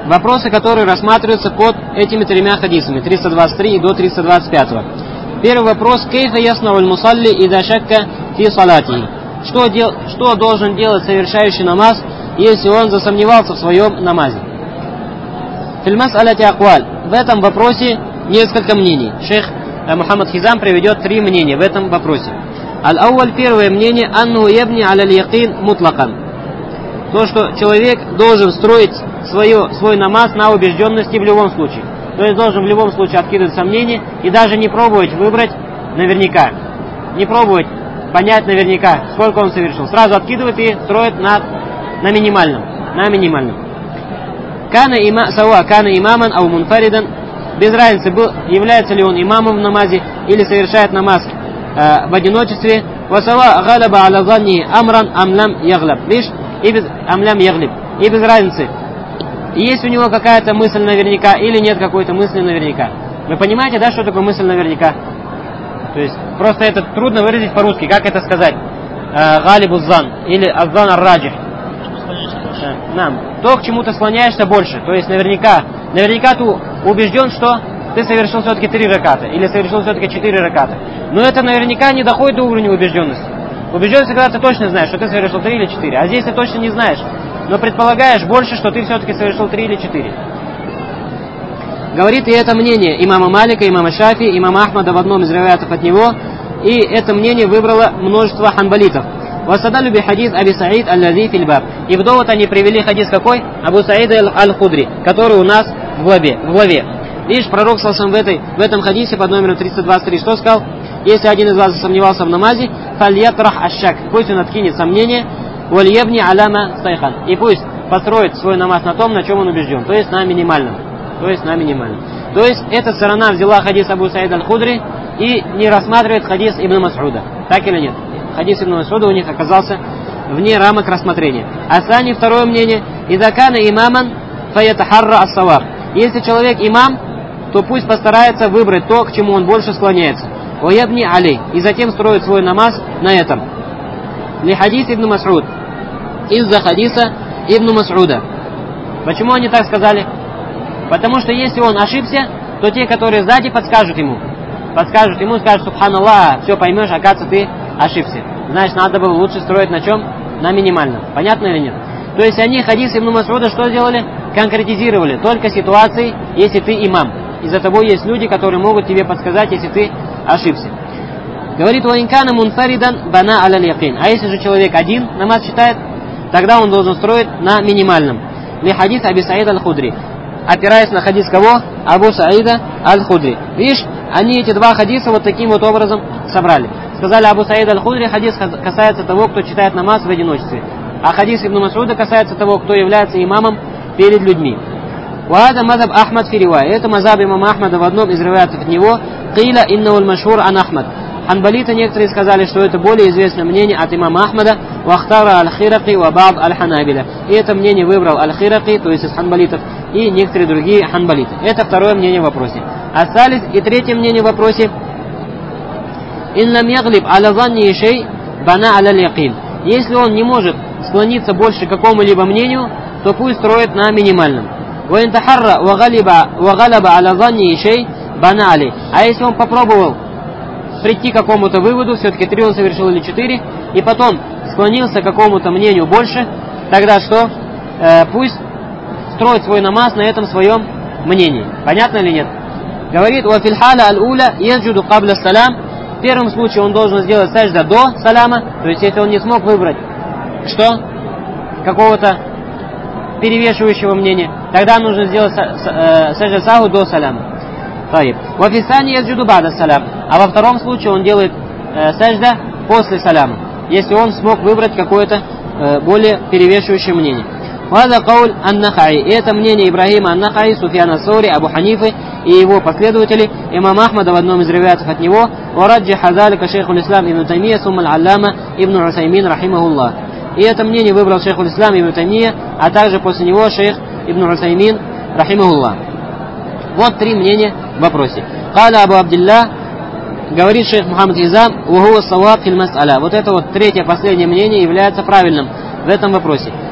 вопросы, которые рассматриваются под этими тремя хадисами, 323 и до 325. Первый вопрос: «Кейфа яснаваль мусалли ида шакка фи салатихи». Что должен делать совершающий намаз, если он засомневался в своем намазе? Фильмас аляти акваль. В этом вопросе несколько мнений. Шейх Мухаммад Хизам приведет 3 мнения в этом вопросе. Аль-ауаль, первое мнение: анну ябни аля якин мутлакан. То, что человек должен строить свой намаз на убежденности в любом случае. То есть должен в любом случае откидывать сомнения и даже не пробовать выбрать наверняка. Не пробовать понять наверняка, сколько он совершил. Сразу откидывает и строит на минимальном. Кана имаман ау мунфаридан. Без разницы, является ли он имамом в намазе или совершает намаз в одиночестве. Васава галаба аля занни амран амлам яглаб. Лишь и без разницы, есть у него какая-то мысль наверняка или нет какой-то мысли наверняка. Вы понимаете, да, что такое мысль наверняка? То есть просто это трудно выразить по-русски. Как это сказать? Галибу зан или аззан ар-раджих. То, к чему ты склоняешься больше. То есть наверняка ты убежден, что ты совершил все-таки 3 раката или совершил все-таки 4 раката. Но это наверняка не доходит до уровня убежденности. Убежденность, когда ты точно знаешь, что ты совершил 3 или 4. А здесь ты точно не знаешь, но предполагаешь больше, что ты все-таки совершил 3 или 4. Говорит и это мнение имама Малика, имама Шафи, имама Ахмада в одном из риваятов от него. И это мнение выбрало множество ханбалитов. Васадалю би хадис Аби Саид аль-Лази фильбаб. И в довод они привели хадис какой? Абу Саид аль-Худри, который у нас в главе. Видишь, пророк в этом хадисе под номером 323 что сказал? Если один из вас засомневался в намазе, фальятрах ашак, пусть он откинет сомнение, вальебни аляма стайхан, и пусть построит свой намаз на том, на чем он убежден, то есть на минимальном. То есть эта сторона взяла хадис Абу Саид аль-Худри и не рассматривает хадис Ибн Мас'уда. Так или нет? Хадис Ибн Мас'уда у них оказался вне рамок рассмотрения. Асани, второе мнение: идакана имаман фаятахарра ас-саваб. Если человек имам, то пусть постарается выбрать то, к чему он больше склоняется. Ваябни алей. И затем строит свой намаз на этом. Ли хадис Ибн Мас'уд. Из-за хадиса Ибн Мас'уда. Почему они так сказали? Потому что если он ошибся, то те, которые сзади, подскажут ему, скажут: субханаллах, все поймешь, оказывается, ты ошибся. Значит, надо было лучше строить на чем? На минимальном. Понятно или нет? То есть они хадис Ибн Мас'уда что сделали? Конкретизировали только ситуации, если ты имам. И за тобой есть люди, которые могут тебе подсказать, если ты ошибся. Говорит: ваинкана мунфаридан бана аля якин. А если же человек один намаз читает, тогда он должен строить на минимальном. Ли хадис Аби Саид аль-Худри. Опираясь на хадис кого? Абу Саида аль-Худри. Видишь, они эти 2 хадиса вот таким вот образом собрали. Сказали: Абу Саид аль-Худри хадис касается того, кто читает намаз в одиночестве. А хадис Ибн Мас'уда касается того, кто является имамом перед людьми. Ваада мазаб Ахмад фи ривая. Это мазаб имама Ахмада в одном из риваятов от него. Кила иннау аль-машхур ан Ахмад. Ханбалиты некоторые сказали, что это более известное мнение от имама Ахмада. Вахтара аль-Хираки ва ба'д аль-Ханабиля. И это мнение выбрал аль-Хираки, то есть из ханбалитов, и некоторые другие ханбалиты. Это второе мнение в вопросе. А салис и третье мнение в вопросе: иннам яглиб аля занни шей бана аля якин. Если он не может склониться больше к какому-либо мнению, то пусть строит на минимальном. Ваинтахарра вагалаба аля занни шей бана али. А если он попробовал прийти к какому-то выводу, все-таки 3 он совершил или 4, и потом склонился к какому-то мнению больше, тогда что? Пусть строит свой намаз на этом своем мнении. Понятно или нет? Говорит: «Ва фильхаля аль-уля яджуду кабля салям». В первом случае он должен сделать сажда до саляма, то есть если он не смог выбрать что? Какого-то перевешивающего мнения, тогда нужно сделать сажда саху до саляма. Ва фисани яджуду бада салям. А во втором случае он делает сажда после саляма, если он смог выбрать какое-то более перевешивающее мнение. Вада кауль ан-Нахаи. И это мнение Ибрахима ан-Нахаи, Суфьяна ас-Саури, Абу Ханифы и его последователи, имам Ахмада в одном из риваятов от него. Вараджиха залика шейхул ислам ибн Таймия, сумма аль-Аллама ибн Усаймин, рахимахуллах. И это мнение выбрал шейхул ислам ибн Таймия, а также после него шейх ибн Усаймин, рахимахуллах. Вот 3 мнения в вопросе. Каля Абу Абдилла, говорит шейх Мухаммад Хизам, вахуа саваб фил мас'аля. Вот это вот третье, последнее мнение является правильным в этом вопросе.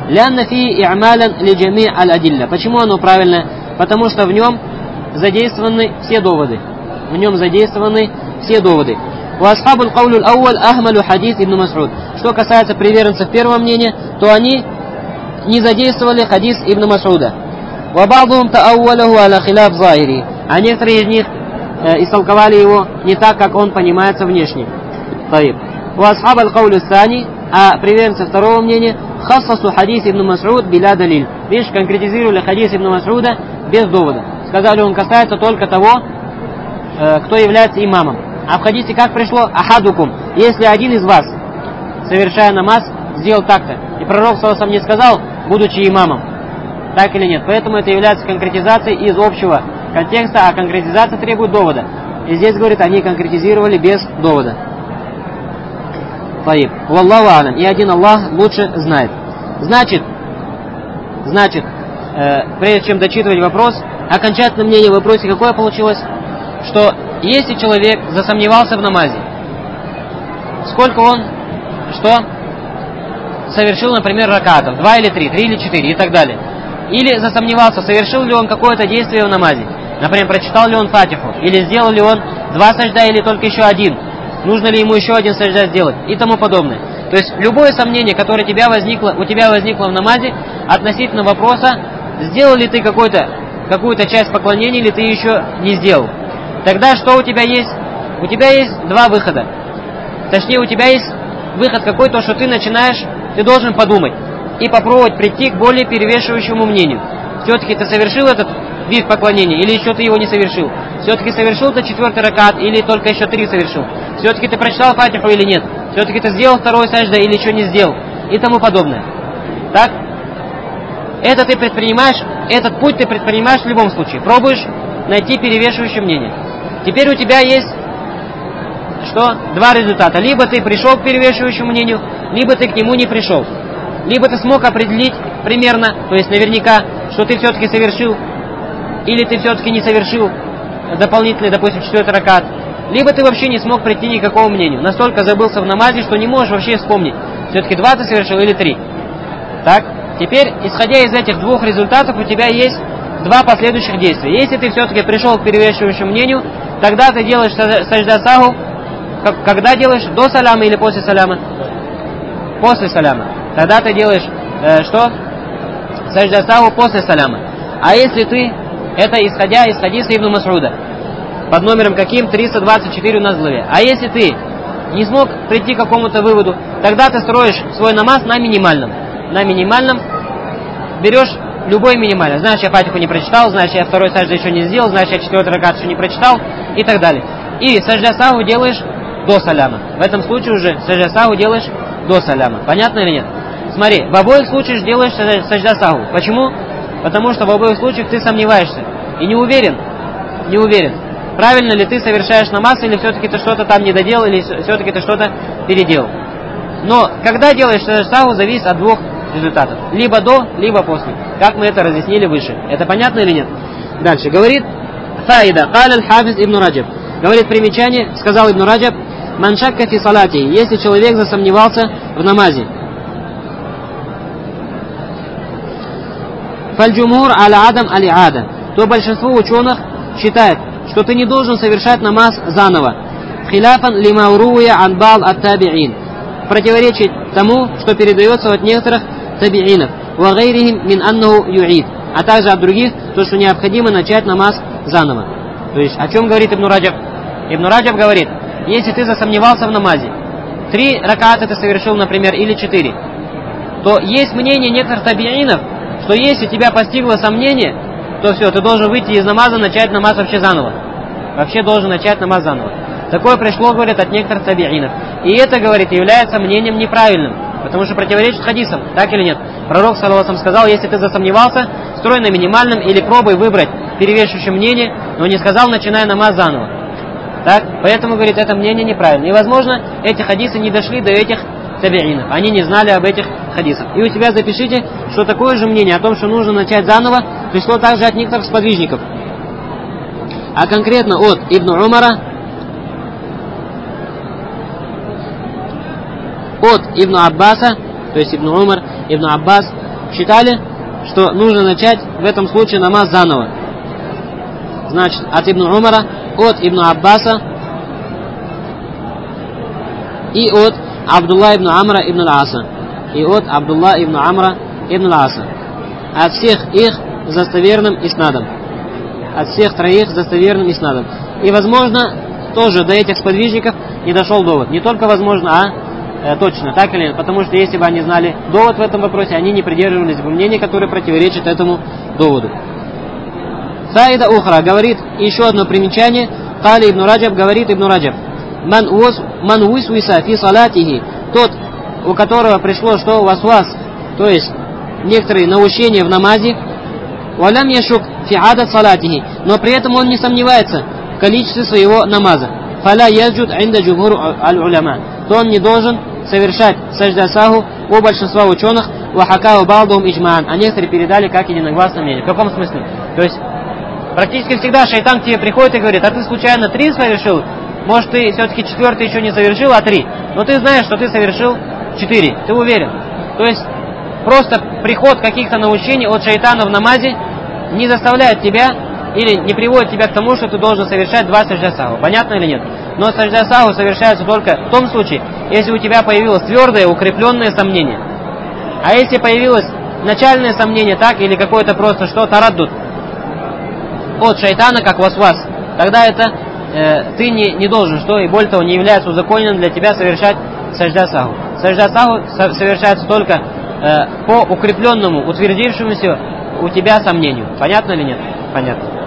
«Лянна фи и'малян ли джами аль-адилля». Почему оно правильное? Потому что в нем задействованы все доводы. В нем задействованы все доводы. «Уасхабуль каулюль ауаль ахмалю хадис ибн Мас'уд». Что касается приверженцев первого мнения, то они не задействовали хадис ибн Мас'уда. «Ваба'духум та'ауаляху аля хиляф захири». А некоторые из них истолковали его не так, как он понимается внешне. «Уасхаб аль-каулю сани». А приверженцы второго мнения «Хассасу хадис ибн Мас'уд биля далиль». Видишь, конкретизировали хадис ибн Мас'уда без довода. Сказали, он касается только того, кто является имамом. А в хадисе как пришло? «Ахадукум». Если один из вас, совершая намаз, сделал так-то. И пророк саллаллаху алейхи ва саллям не сказал, будучи имамом. Так или нет? Поэтому это является конкретизацией из общего контекста, а конкретизация требует довода. И здесь, говорит, они конкретизировали без довода. Валлаху алям. И один Аллах лучше знает. Значит, прежде чем дочитывать вопрос, окончательное мнение в вопросе какое получилось? Что если человек засомневался в намазе, сколько он, совершил, например, ракатов, 2 или 3, 3 или 4 и так далее. Или засомневался, совершил ли он какое-то действие в намазе. Например, прочитал ли он фатиху, или сделал ли он 2 сажда, или только еще один. Нужно ли ему еще один сажда сделать и тому подобное. То есть любое сомнение, которое у тебя возникло в намазе относительно вопроса, сделал ли ты какую-то часть поклонения, или ты еще не сделал. Тогда что у тебя есть? У тебя есть два выхода. Точнее, у тебя есть выход какой, то что ты должен подумать и попробовать прийти к более перевешивающему мнению. Все-таки ты совершил этот вид поклонения, или еще ты его не совершил? Все-таки совершил ты 4-й ракат, или только еще 3 совершил? Все-таки ты прочитал фатиху или нет? Все-таки ты сделал 2-й сажда или еще не сделал? И тому подобное. Так? Этот путь ты предпринимаешь в любом случае. Пробуешь найти перевешивающее мнение. Теперь у тебя есть два результата. Либо ты пришел к перевешивающему мнению, либо ты к нему не пришел. Либо ты смог определить примерно, то есть наверняка, что ты все-таки совершил, или ты все-таки не совершил дополнительный, допустим, 4-й ракат. Либо ты вообще не смог прийти ни к какому мнению. Настолько забылся в намазе, что не можешь вообще вспомнить, все-таки 2 ты совершил или 3. Так? Теперь, исходя из этих 2 результатов, у тебя есть 2 последующих действия. Если ты все-таки пришел к перевешивающему мнению, тогда ты делаешь сажда саху. Когда делаешь? До саляма или после саляма? После саляма. Тогда ты делаешь сажда саху после саляма. А если ты, это исходя из хадиса ибн Мас'уда, под номером каким? 324 у нас в главе. А если ты не смог прийти к какому-то выводу, тогда ты строишь свой намаз на минимальном. На минимальном берешь любой минимальный. Знаешь, я фатиху не прочитал, знаешь, я 2-й сажда еще не сделал, знаешь, я 4-й ракат еще не прочитал и так далее. И сажда саху делаешь до саляма. В этом случае уже сажда саху делаешь до саляма. Понятно или нет? Смотри, в обоих случаях делаешь сажда саху. Почему? Потому что в обоих случаях ты сомневаешься и не уверен, правильно ли ты совершаешь намаз, или все-таки ты что-то там не доделал, или все-таки ты что-то переделал. Но когда делаешь сажда саху, зависит от 2 результатов. Либо до, либо после. Как мы это разъяснили выше. Это понятно или нет? Дальше. Говорит Фаида. Каля аль-Хафиз ибн Раджаб. Говорит примечание, сказал ибн Раджаб, ман шакка фи салати. Если человек засомневался в намазе. Фаль-джумур аля адам али-ада. То большинство ученых считает, что ты не должен совершать намаз заново. Хиляфан лима уруя ан бал ат-табиин. Противоречит тому, что передается от некоторых табиинов. Ва гайрихим мин аннаху юид. А также от других, то, что необходимо начать намаз заново. То есть, о чем говорит Ибн Раджаб? Ибн Раджаб говорит, если ты засомневался в намазе, 3 раката ты совершил, например, или 4, то есть мнение некоторых табиинов, что если тебя постигло сомнение, то все, ты должен выйти из намаза, начать намаз вообще заново. Вообще должен начать намаз заново. Такое пришло, говорят, от некоторых табиинов. И это, говорит, является мнением неправильным, потому что противоречит хадисам, так или нет? Пророк, саллаллаху алейхи ва саллям, сказал, если ты засомневался, строй на минимальном или пробуй выбрать перевешивающее мнение, но не сказал, начинай намаз заново. Так? Поэтому, говорит, это мнение неправильно. И, возможно, эти хадисы не дошли до этих табиинов. Они не знали об этих хадисах. И у тебя запишите, что такое же мнение о том, что нужно начать заново, пришло также от некоторых сподвижников. А конкретно от Ибн Умара, от Ибн Аббаса, то есть Ибн Умар, Ибн Аббас, считали, что нужно начать в этом случае намаз заново. Значит, от Ибн Умара, от Ибн Аббаса и от Абдулла ибн Амра ибн Аса. И от Абдулла ибн Амра ибн Аса. От всех их с достоверным иснадом. От всех троих с достоверным иснадом. И, возможно, тоже до этих сподвижников не дошел довод. Не только возможно, а точно, так или нет. Потому что если бы они знали довод в этом вопросе, они не придерживались бы мнения, которое противоречит этому доводу. Фаида ухра, говорит еще одно примечание. Кали ибн Раджаб, говорит ибн Раджаб. Ман висвиса фи салатихи, тот, у которого пришло что васвас, то есть некоторые наущения в намазе, валям яшук фи адат салатихи, но при этом он не сомневается в количестве своего намаза. Фаля яджуд инда джумхур аль-уляма, то он не должен совершать сажда саху у большинства ученых, вахакау балдум иджмаан, а некоторые передали как единогласное мнение. В каком смысле? То есть практически всегда шайтан к тебе приходит и говорит: а ты случайно 3 совершил? Может, ты все-таки 4 еще не совершил, а 3. Но ты знаешь, что ты совершил 4. Ты уверен. То есть просто приход каких-то наущений от шайтана в намазе не заставляет тебя или не приводит тебя к тому, что ты должен совершать 2 сажда саху. Понятно или нет? Но сажда саху совершается только в том случае, если у тебя появилось твердое, укрепленное сомнение. А если появилось начальное сомнение, так, или какое-то просто что, тараддуд от шайтана, как васвас, тогда это ты не должен, что, и более того, не является узаконенным для тебя совершать сажда саху. Сажда саху совершается только по укрепленному, утвердившемуся у тебя сомнению. Понятно или нет? Понятно.